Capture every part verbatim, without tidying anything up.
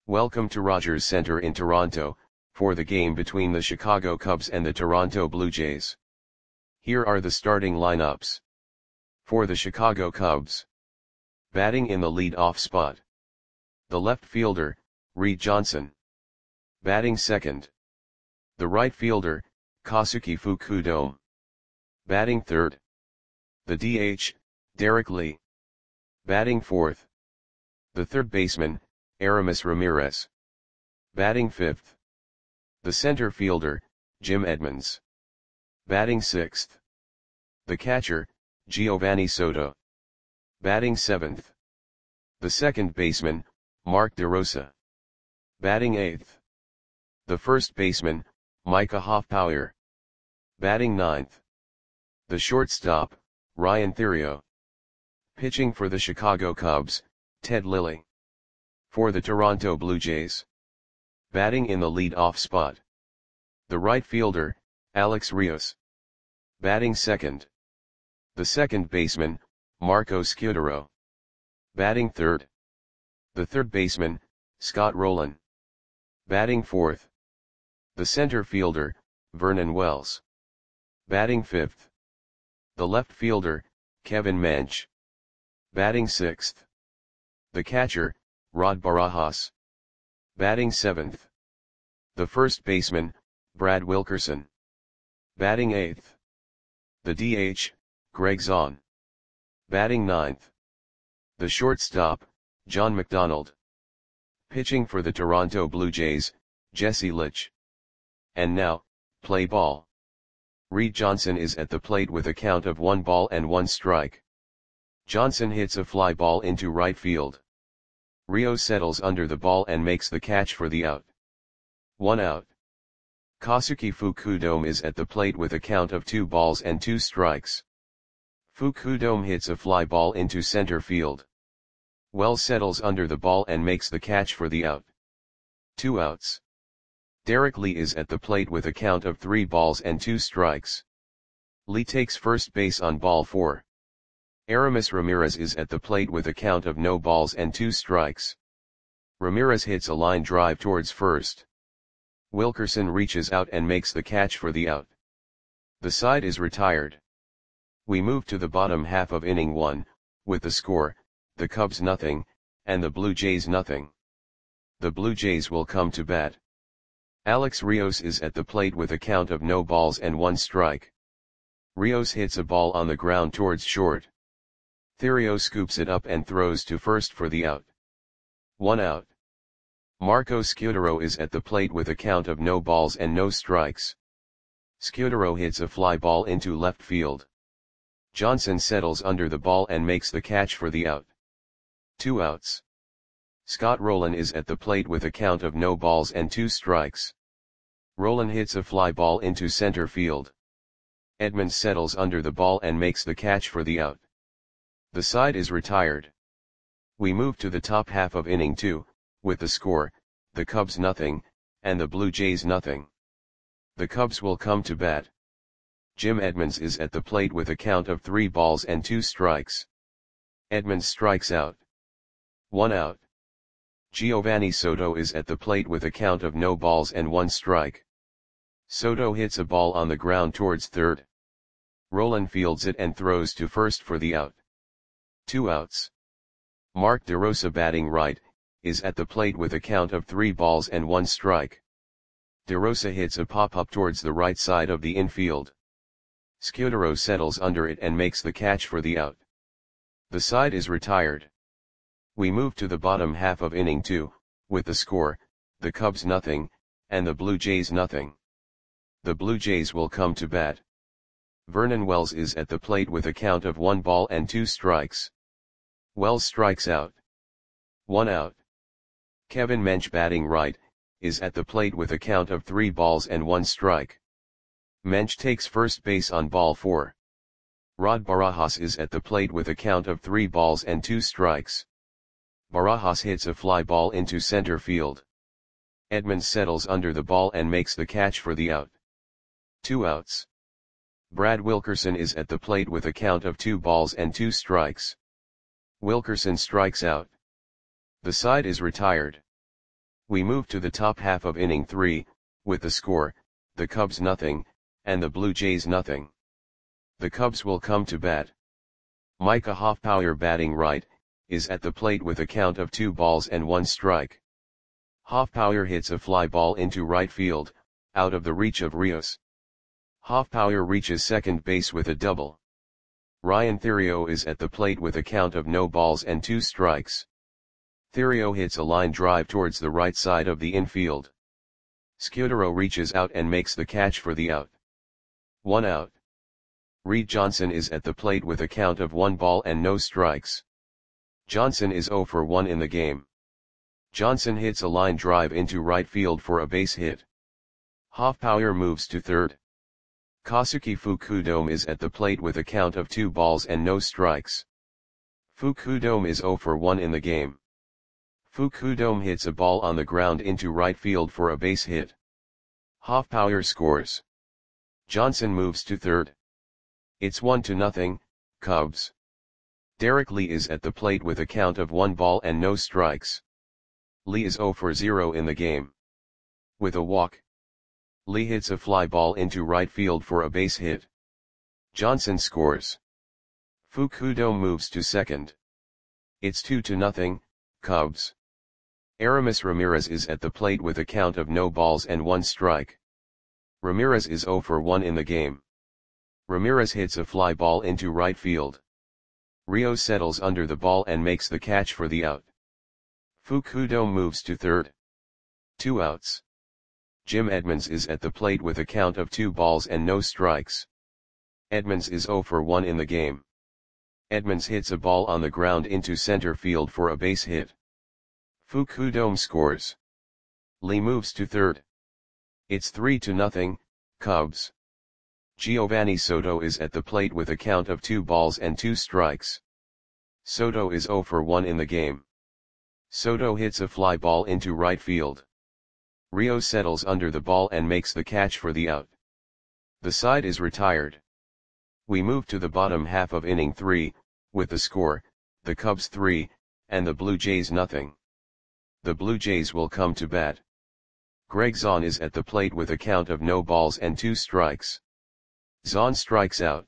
Welcome to Rogers Centre in Toronto, for the game between the Chicago Cubs and the Toronto Blue Jays. Here are the starting lineups. For the Chicago Cubs. Batting in the lead-off spot. The left fielder, Reed Johnson. Batting second. The right fielder, Kosuke Fukudome. Batting third. The D H, Derek Lee. Batting fourth. The third baseman, Aramis Ramirez. Batting fifth. The center fielder, Jim Edmonds. Batting sixth. The catcher, Giovanni Soto. Batting seventh. The second baseman, Mark DeRosa. Batting eighth. The first baseman, Micah Hoffpauir. Batting ninth. The shortstop, Ryan Theriot. Pitching for the Chicago Cubs, Ted Lilly. For the Toronto Blue Jays. Batting in the lead-off spot. The right fielder, Alex Rios. Batting second. The second baseman, Marco Scudero. Batting third. The third baseman, Scott Rowland. Batting fourth. The center fielder, Vernon Wells. Batting fifth. The left fielder, Kevin Mench. Batting sixth. The catcher, Rod Barajas. Batting seventh. The first baseman, Brad Wilkerson. Batting eighth. The D H, Greg Zahn. Batting ninth. The shortstop, John McDonald. Pitching for the Toronto Blue Jays, Jesse Litch. And now, play ball. Reed Johnson is at the plate with a count of one ball and one strike. Johnson hits a fly ball into right field. Rios settles under the ball and makes the catch for the out. One out. Kosuke Fukudome is at the plate with a count of two balls and two strikes. Fukudome hits a fly ball into center field. Wells settles under the ball and makes the catch for the out. Two outs. Derek Lee is at the plate with a count of three balls and two strikes. Lee takes first base on ball four. Aramis Ramirez is at the plate with a count of no balls and two strikes. Ramirez hits a line drive towards first. Wilkerson reaches out and makes the catch for the out. The side is retired. We move to the bottom half of inning one, with the score, the Cubs nothing, and the Blue Jays nothing. The Blue Jays will come to bat. Alex Rios is at the plate with a count of no balls and one strike. Rios hits a ball on the ground towards short. Theriot scoops it up and throws to first for the out. One out. Marco Scudero is at the plate with a count of no balls and no strikes. Scudero hits a fly ball into left field. Johnson settles under the ball and makes the catch for the out. Two outs. Scott Rowland is at the plate with a count of no balls and two strikes. Rowland hits a fly ball into center field. Edmonds settles under the ball and makes the catch for the out. The side is retired. We move to the top half of inning two, with the score, the Cubs nothing, and the Blue Jays nothing. The Cubs will come to bat. Jim Edmonds is at the plate with a count of three balls and two strikes. Edmonds strikes out. One out. Giovanni Soto is at the plate with a count of no balls and one strike. Soto hits a ball on the ground towards third. Rowland fields it and throws to first for the out. Two outs. Mark DeRosa batting right, is at the plate with a count of three balls and one strike. DeRosa hits a pop-up towards the right side of the infield. Scudero settles under it and makes the catch for the out. The side is retired. We move to the bottom half of inning two, with the score, the Cubs nothing, and the Blue Jays nothing. The Blue Jays will come to bat. Vernon Wells is at the plate with a count of one ball and two strikes. Wells strikes out. One out. Kevin Mench batting right, is at the plate with a count of three balls and one strike. Mench takes first base on ball four. Rod Barajas is at the plate with a count of three balls and two strikes. Barajas hits a fly ball into center field. Edmonds settles under the ball and makes the catch for the out. Two outs. Brad Wilkerson is at the plate with a count of two balls and two strikes. Wilkerson strikes out. The side is retired. We move to the top half of inning three, with the score, the Cubs nothing, and the Blue Jays nothing. The Cubs will come to bat. Micah Hoffpauir batting right, is at the plate with a count of two balls and one strike. Hoffpauir hits a fly ball into right field, out of the reach of Rios. Hoffpauir reaches second base with a double. Ryan Theriot is at the plate with a count of no balls and two strikes. Theriot hits a line drive towards the right side of the infield. Scudero reaches out and makes the catch for the out. One out. Reed Johnson is at the plate with a count of one ball and no strikes. Johnson is zero for one in the game. Johnson hits a line drive into right field for a base hit. Hoffpauir moves to third. Kosuke Fukudome is at the plate with a count of two balls and no strikes. Fukudome is zero for one in the game. Fukudome hits a ball on the ground into right field for a base hit. Hoffpauir scores. Johnson moves to third. It's one to nothing, Cubs. Derek Lee is at the plate with a count of one ball and no strikes. Lee is zero for zero in the game. With a walk, Lee hits a fly ball into right field for a base hit. Johnson scores. Fukudome moves to second. It's two to nothing, Cubs. Aramis Ramirez is at the plate with a count of no balls and one strike. Ramirez is zero for one in the game. Ramirez hits a fly ball into right field. Rios settles under the ball and makes the catch for the out. Fukudome moves to third. Two outs. Jim Edmonds is at the plate with a count of two balls and no strikes. Edmonds is zero for one in the game. Edmonds hits a ball on the ground into center field for a base hit. Fukudome scores. Lee moves to third. It's three to nothing, Cubs. Giovanni Soto is at the plate with a count of two balls and two strikes. Soto is zero for one in the game. Soto hits a fly ball into right field. Rios settles under the ball and makes the catch for the out. The side is retired. We move to the bottom half of inning three, with the score, the Cubs three, and the Blue Jays nothing. The Blue Jays will come to bat. Greg Zahn is at the plate with a count of no balls and two strikes. Zahn strikes out.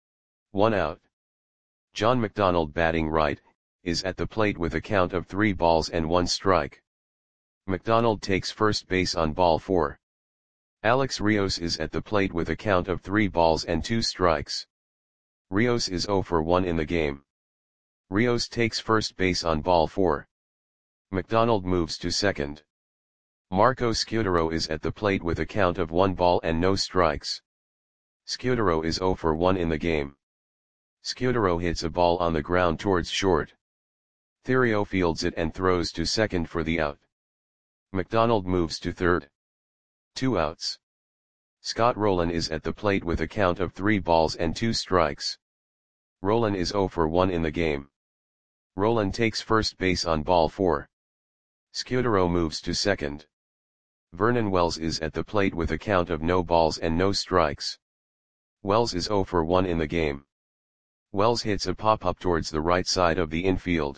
One out. John McDonald batting right, is at the plate with a count of three balls and one strike. McDonald takes first base on ball four. Alex Rios is at the plate with a count of three balls and two strikes. Rios is zero for one in the game. Rios takes first base on ball four. McDonald moves to second. Marco Scudero is at the plate with a count of one ball and no strikes. Scudero is zero for one in the game. Scudero hits a ball on the ground towards short. Theriot fields it and throws to second for the out. McDonald moves to third. Two outs. Scott Rowland is at the plate with a count of three balls and two strikes. Rowland is zero for one in the game. Rowland takes first base on ball four. Scudero moves to second. Vernon Wells is at the plate with a count of no balls and no strikes. Wells is zero for one in the game. Wells hits a pop-up towards the right side of the infield.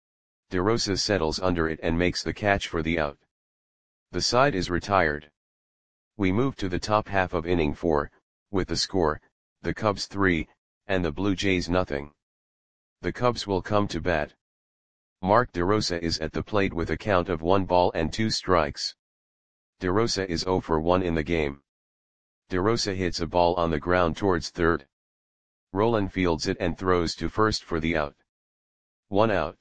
DeRosa settles under it and makes the catch for the out. The side is retired. We move to the top half of inning four, with the score, the Cubs three, and the Blue Jays nothing. The Cubs will come to bat. Mark DeRosa is at the plate with a count of one ball and two strikes. DeRosa is zero for one in the game. DeRosa hits a ball on the ground towards third. Rowland fields it and throws to first for the out. One out.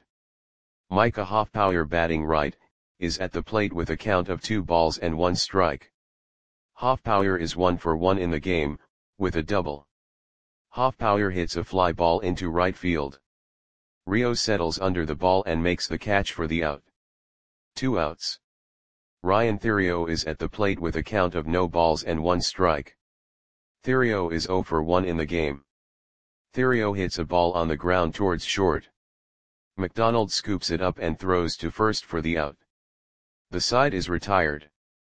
Micah Hoffpauir batting right, is at the plate with a count of two balls and one strike. Hoffpauir is one for one in the game, with a double. Hoffpauir hits a fly ball into right field. Rios settles under the ball and makes the catch for the out. Two outs. Ryan Theriot is at the plate with a count of no balls and one strike. Theriot is zero for one in the game. Theriot hits a ball on the ground towards short. McDonald scoops it up and throws to first for the out. The side is retired.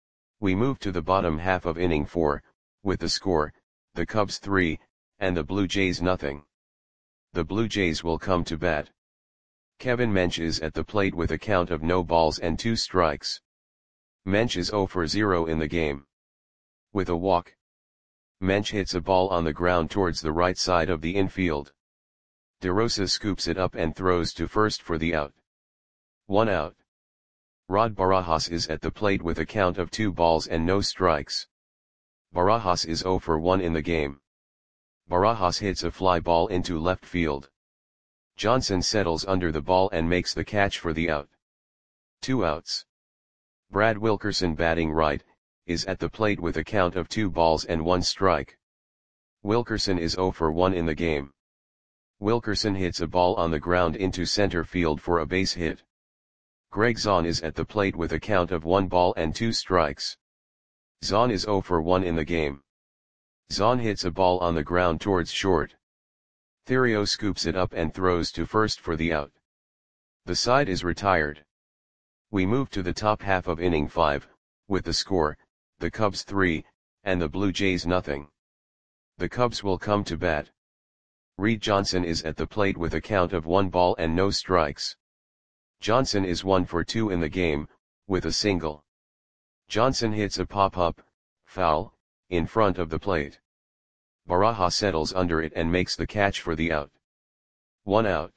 We move to the bottom half of inning four, with the score, the Cubs three, and the Blue Jays nothing. The Blue Jays will come to bat. Kevin Mench is at the plate with a count of no balls and two strikes. Mensch is zero for zero in the game. With a walk, Mensch hits a ball on the ground towards the right side of the infield. De Rosa scoops it up and throws to first for the out. One out. Rod Barajas is at the plate with a count of two balls and no strikes. Barajas is zero for one in the game. Barajas hits a fly ball into left field. Johnson settles under the ball and makes the catch for the out. Two outs. Brad Wilkerson, batting right, is at the plate with a count of two balls and one strike. Wilkerson is zero for one in the game. Wilkerson hits a ball on the ground into center field for a base hit. Greg Zahn is at the plate with a count of one ball and two strikes. Zahn is zero for one in the game. Zahn hits a ball on the ground towards short. Theriot scoops it up and throws to first for the out. The side is retired. We move to the top half of inning five, with the score, the Cubs three, and the Blue Jays nothing. The Cubs will come to bat. Reed Johnson is at the plate with a count of one ball and no strikes. Johnson is one for two in the game, with a single. Johnson hits a pop-up, foul, in front of the plate. Barajas settles under it and makes the catch for the out. One out.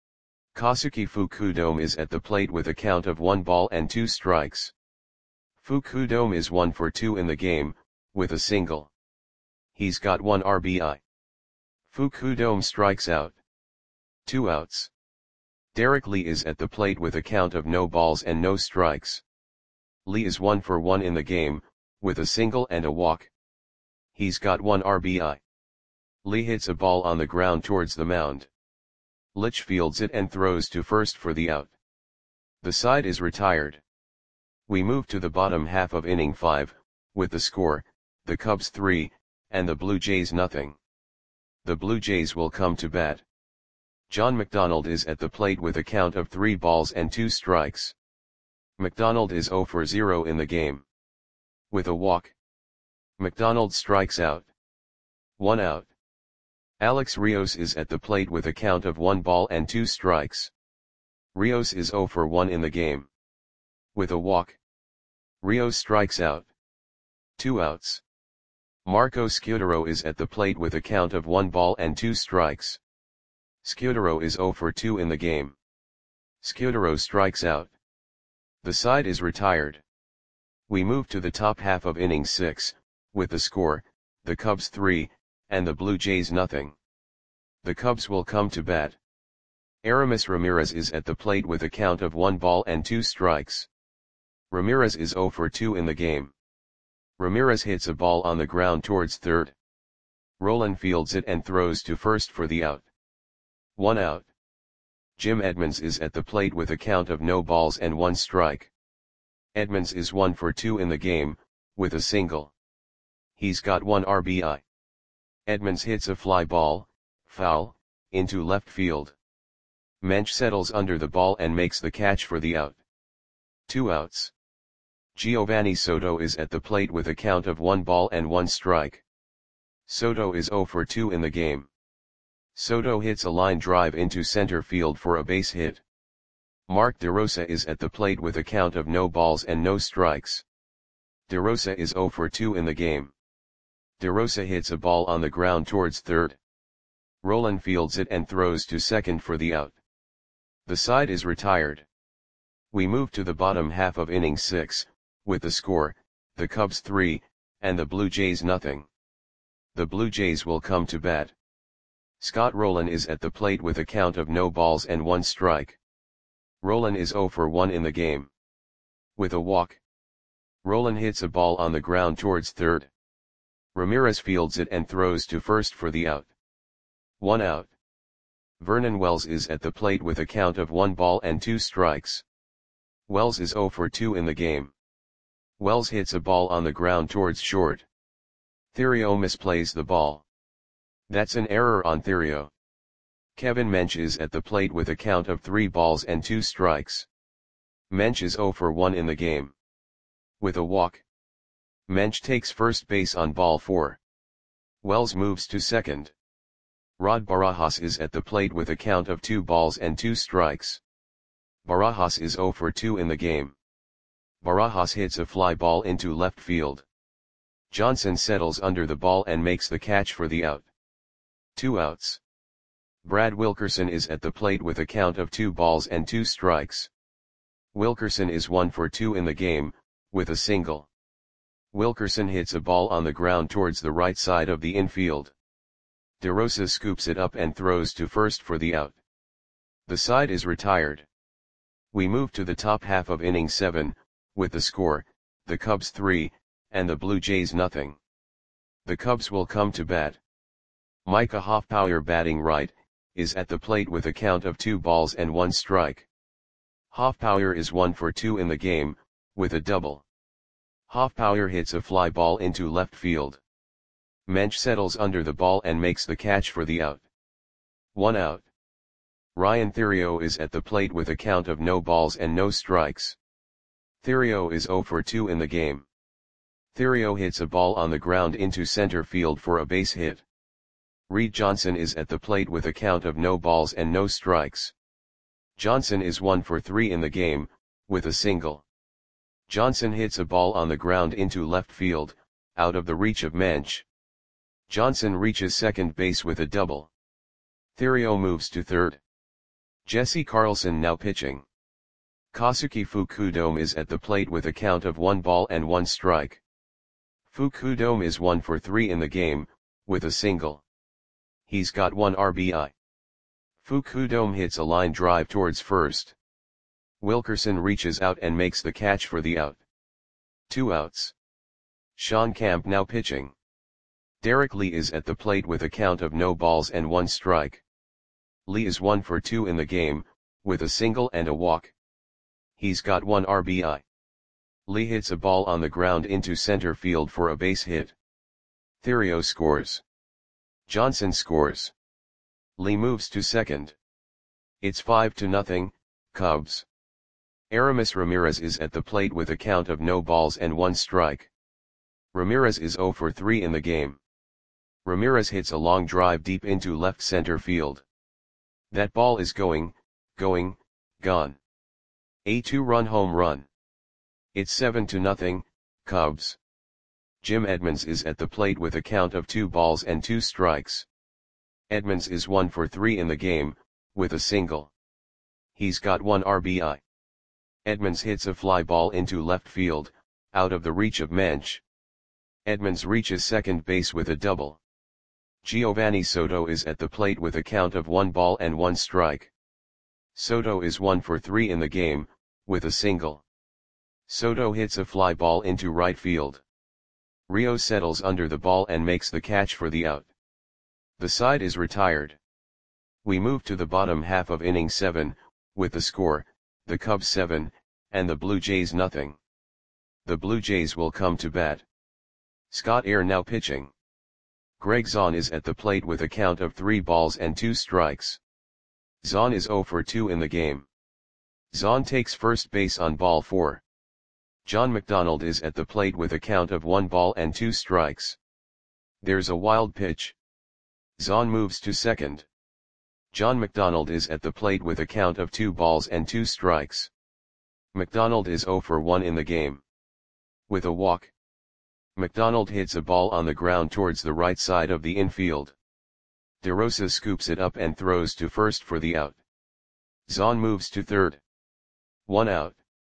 Kosuke Fukudome is at the plate with a count of one ball and two strikes. Fukudome is one for two in the game, with a single. He's got one R B I. Fukudome strikes out. Two outs. Derek Lee is at the plate with a count of no balls and no strikes. Lee is one for one in the game, with a single and a walk. He's got one R B I. Lee hits a ball on the ground towards the mound. Litch fields it and throws to first for the out. The side is retired. We move to the bottom half of inning five, with the score, the Cubs three, and the Blue Jays nothing. The Blue Jays will come to bat. John McDonald is at the plate with a count of three balls and two strikes. McDonald is zero for zero in the game. With a walk, McDonald strikes out. One out. Alex Rios is at the plate with a count of one ball and two strikes. Rios is zero for one in the game. With a walk, Rios strikes out. Two outs. Marco Scudero is at the plate with a count of one ball and two strikes. Scudero is zero for two in the game. Scudero strikes out. The side is retired. We move to the top half of inning six, with the score, the Cubs three, and the Blue Jays nothing. The Cubs will come to bat. Aramis Ramirez is at the plate with a count of one ball and two strikes. Ramirez is zero for two in the game. Ramirez hits a ball on the ground towards third. Roland fields it and throws to first for the out. One out. Jim Edmonds is at the plate with a count of no balls and one strike. Edmonds is one for two in the game, with a single. He's got one R B I. Edmonds hits a fly ball, foul, into left field. Mensch settles under the ball and makes the catch for the out. Two outs. Giovanni Soto is at the plate with a count of one ball and one strike. Soto is zero for two in the game. Soto hits a line drive into center field for a base hit. Mark DeRosa is at the plate with a count of no balls and no strikes. DeRosa is zero for two in the game. DeRosa hits a ball on the ground towards third. Roland fields it and throws to second for the out. The side is retired. We move to the bottom half of inning six, with the score, the Cubs three, and the Blue Jays nothing. The Blue Jays will come to bat. Scott Rolen is at the plate with a count of no balls and one strike. Rolen is zero for one in the game. With a walk, Rolen hits a ball on the ground towards third. Ramirez fields it and throws to first for the out. One out. Vernon Wells is at the plate with a count of one ball and two strikes. Wells is zero for two in the game. Wells hits a ball on the ground towards short. Theriot misplays the ball. That's an error on Theriot. Kevin Mensch is at the plate with a count of three balls and two strikes. Mensch is zero for one in the game. With a walk, Mensch takes first base on ball four. Wells moves to second. Rod Barajas is at the plate with a count of two balls and two strikes. Barajas is zero for two in the game. Barajas hits a fly ball into left field. Johnson settles under the ball and makes the catch for the out. Two outs. Brad Wilkerson is at the plate with a count of two balls and two strikes. Wilkerson is one for two in the game, with a single. Wilkerson hits a ball on the ground towards the right side of the infield. DeRosa scoops it up and throws to first for the out. The side is retired. We move to the top half of inning seven, with the score, the Cubs three, and the Blue Jays nothing. The Cubs will come to bat. Micah Hoffpauir, batting right, is at the plate with a count of two balls and one strike. Hoffpauir is one for two in the game, with a double. Hoffpauir hits a fly ball into left field. Mensch settles under the ball and makes the catch for the out. One out. Ryan Theriot is at the plate with a count of no balls and no strikes. Theriot is zero for two in the game. Theriot hits a ball on the ground into center field for a base hit. Reed Johnson is at the plate with a count of no balls and no strikes. Johnson is one for three in the game, with a single. Johnson hits a ball on the ground into left field, out of the reach of Mensch. Johnson reaches second base with a double. Theriot moves to third. Jesse Carlson now pitching. Kazuki Fukudome is at the plate with a count of one ball and one strike. Fukudome is one for three in the game, with a single. He's got one R B I. Fukudome hits a line drive towards first. Wilkerson reaches out and makes the catch for the out. Two outs. Sean Camp now pitching. Derek Lee is at the plate with a count of no balls and one strike. Lee is one for two in the game, with a single and a walk. He's got one R B I. Lee hits a ball on the ground into center field for a base hit. Theriot scores. Johnson scores. Lee moves to second. It's five to nothing, Cubs. Aramis Ramirez is at the plate with a count of no balls and one strike. Ramirez is zero for three in the game. Ramirez hits a long drive deep into left center field. That ball is going, going, gone. A two-run home run. It's seven to nothing, Cubs. Jim Edmonds is at the plate with a count of two balls and two strikes. Edmonds is one for three in the game, with a single. He's got one R B I. Edmonds hits a fly ball into left field, out of the reach of Mensch. Edmonds reaches second base with a double. Giovanni Soto is at the plate with a count of one ball and one strike. Soto is one for three in the game, with a single. Soto hits a fly ball into right field. Rio settles under the ball and makes the catch for the out. The side is retired. We move to the bottom half of inning seven, with the score, the Cubs seven, and the Blue Jays nothing. The Blue Jays will come to bat. Scott Air now pitching. Greg Zahn is at the plate with a count of three balls and two strikes. Zahn is zero for two in the game. Zahn takes first base on ball four. John McDonald is at the plate with a count of one ball and two strikes. There's a wild pitch. Zahn moves to second. John McDonald is at the plate with a count of two balls and two strikes. McDonald is zero for one in the game. With a walk. McDonald hits a ball on the ground towards the right side of the infield. DeRosa scoops it up and throws to first for the out. Zahn moves to third. One out.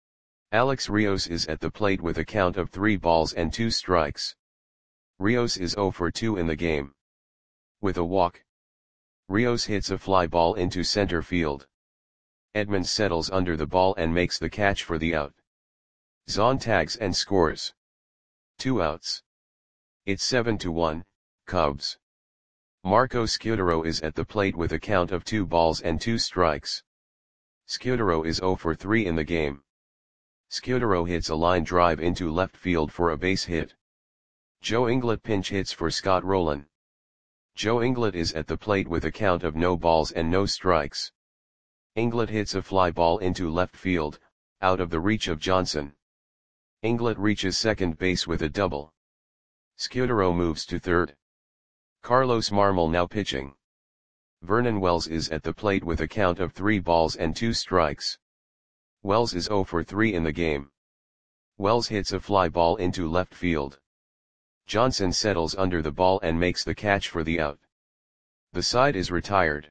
Alex Rios is at the plate with a count of three balls and two strikes. Rios is zero for two in the game. With a walk. Rios hits a fly ball into center field. Edmonds settles under the ball and makes the catch for the out. Zahn tags and scores. Two outs. It's seven to one, Cubs. Marco Scutaro is at the plate with a count of two balls and two strikes. Scutaro is zero for three in the game. Scutaro hits a line drive into left field for a base hit. Joe Inglett pinch hits for Scott Rowland. Joe Inglett is at the plate with a count of no balls and no strikes. Inglett hits a fly ball into left field, out of the reach of Johnson. Inglett reaches second base with a double. Scutaro moves to third. Carlos Marmol now pitching. Vernon Wells is at the plate with a count of three balls and two strikes. Wells is zero for three in the game. Wells hits a fly ball into left field. Johnson settles under the ball and makes the catch for the out. The side is retired.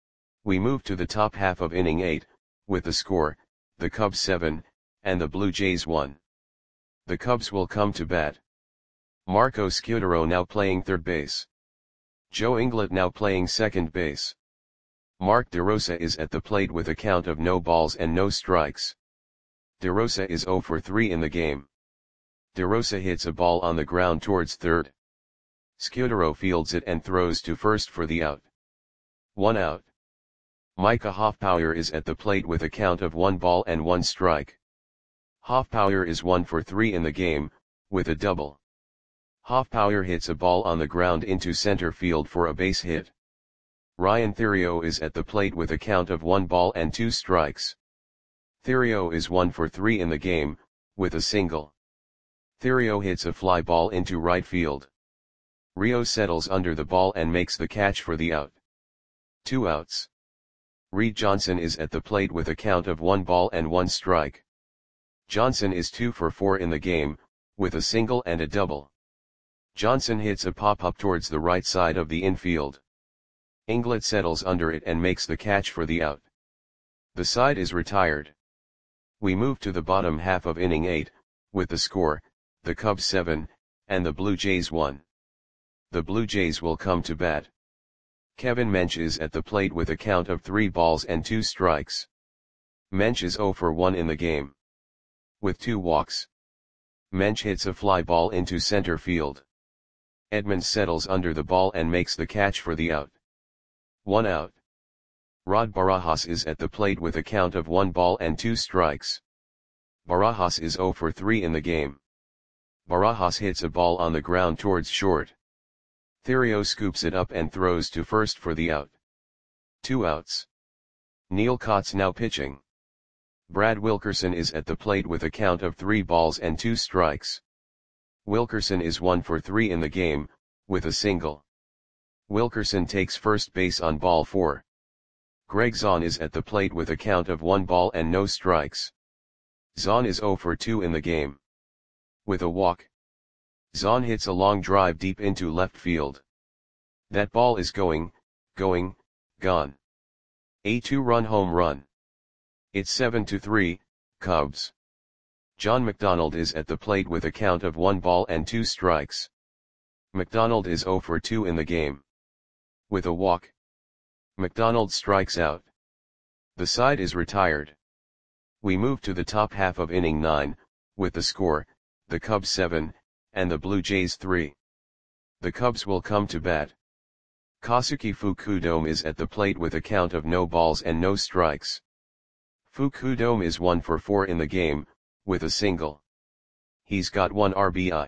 We move to the top half of inning eight, with the score, the Cubs seven, and the Blue Jays one. The Cubs will come to bat. Marco Scutaro now playing third base. Joe Inglet now playing second base. Mark DeRosa is at the plate with a count of no balls and no strikes. DeRosa is zero for three in the game. DeRosa hits a ball on the ground towards third. Scutaro fields it and throws to first for the out. One out. Micah Hoffpauir is at the plate with a count of one ball and one strike. Hoffpauir is one for three in the game, with a double. Hoffpauir hits a ball on the ground into center field for a base hit. Ryan Theriot is at the plate with a count of one ball and two strikes. Theriot is one for three in the game, with a single. Theriot hits a fly ball into right field. Rio settles under the ball and makes the catch for the out. Two outs. Reed Johnson is at the plate with a count of one ball and one strike. Johnson is two for four in the game, with a single and a double. Johnson hits a pop-up towards the right side of the infield. Inglet settles under it and makes the catch for the out. The side is retired. We move to the bottom half of inning eight, with the score, the Cubs seven, and the Blue Jays one. The Blue Jays will come to bat. Kevin Mench is at the plate with a count of three balls and two strikes. Mench is zero for one in the game. With two walks. Mench hits a fly ball into center field. Edmonds settles under the ball and makes the catch for the out. One out. Rod Barajas is at the plate with a count of one ball and two strikes. Barajas is zero for three in the game. Barajas hits a ball on the ground towards short. Theriot scoops it up and throws to first for the out. Two outs. Neil Kotz now pitching. Brad Wilkerson is at the plate with a count of three balls and two strikes. Wilkerson is one for three in the game, with a single. Wilkerson takes first base on ball four. Greg Zahn is at the plate with a count of one ball and no strikes. Zahn is zero for two in the game. With a walk. Zahn hits a long drive deep into left field. That ball is going, going, gone. A two-run home run. It's seven to three, Cubs. John McDonald is at the plate with a count of one ball and two strikes. McDonald is zero for two in the game. With a walk. McDonald strikes out. The side is retired. We move to the top half of inning nine, with the score, the Cubs seven, and the Blue Jays three. The Cubs will come to bat. Kosuke Fukudome is at the plate with a count of no balls and no strikes. Fukudome is one for four in the game, with a single. He's got one R B I.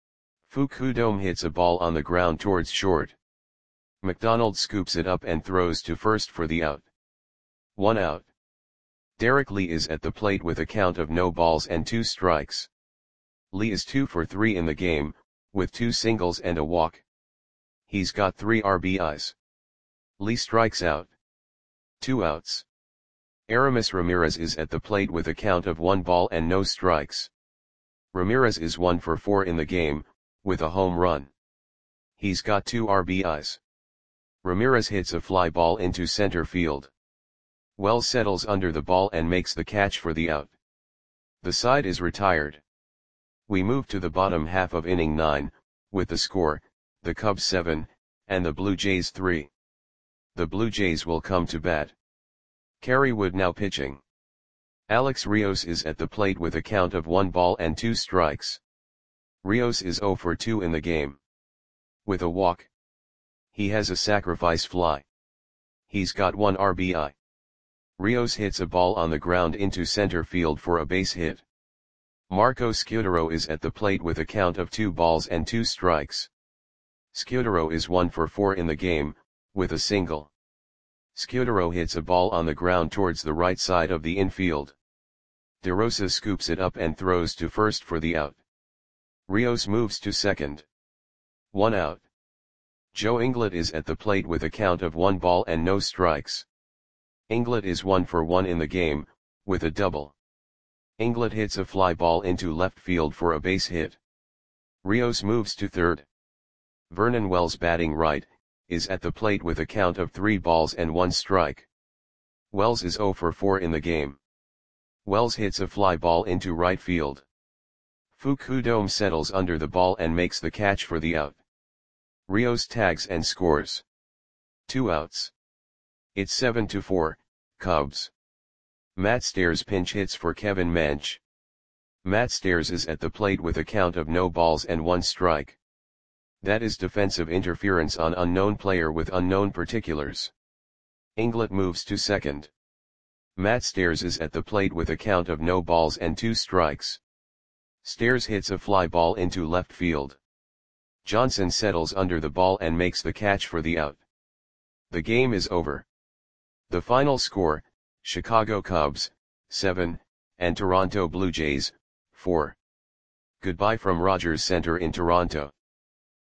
Fukudome hits a ball on the ground towards short. McDonald scoops it up and throws to first for the out. One out. Derek Lee is at the plate with a count of no balls and two strikes. Lee is two for three in the game, with two singles and a walk. He's got three R B Is. Lee strikes out. Two outs. Aramis Ramirez is at the plate with a count of one ball and no strikes. Ramirez is one for four in the game, with a home run. He's got two R B Is. Ramirez hits a fly ball into center field. Wells settles under the ball and makes the catch for the out. The side is retired. We move to the bottom half of inning nine, with the score, the Cubs seven, and the Blue Jays three. The Blue Jays will come to bat. Kerry Wood now pitching. Alex Rios is at the plate with a count of one ball and two strikes. Rios is zero for two in the game. With a walk. He has a sacrifice fly. He's got one R B I. Rios hits a ball on the ground into center field for a base hit. Marco Scutaro is at the plate with a count of two balls and two strikes. Scutaro is one for four in the game, with a single. Scutaro hits a ball on the ground towards the right side of the infield. DeRosa scoops it up and throws to first for the out. Rios moves to second. One out. Joe Inglet is at the plate with a count of one ball and no strikes. Inglet is one for one in the game, with a double. Inglett hits a fly ball into left field for a base hit. Rios moves to third. Vernon Wells, batting right, is at the plate with a count of three balls and one strike. Wells is zero for four in the game. Wells hits a fly ball into right field. Fukudome settles under the ball and makes the catch for the out. Rios tags and scores. Two outs. It's seven to four, Cubs. Matt Stairs pinch hits for Kevin Mench. Matt Stairs is at the plate with a count of no balls and one strike. That is defensive interference on unknown player with unknown particulars. Inglett moves to second. Matt Stairs is at the plate with a count of no balls and two strikes. Stairs hits a fly ball into left field. Johnson settles under the ball and makes the catch for the out. The game is over. The final score, Chicago Cubs, seven, and Toronto Blue Jays, four. Goodbye from Rogers Center in Toronto.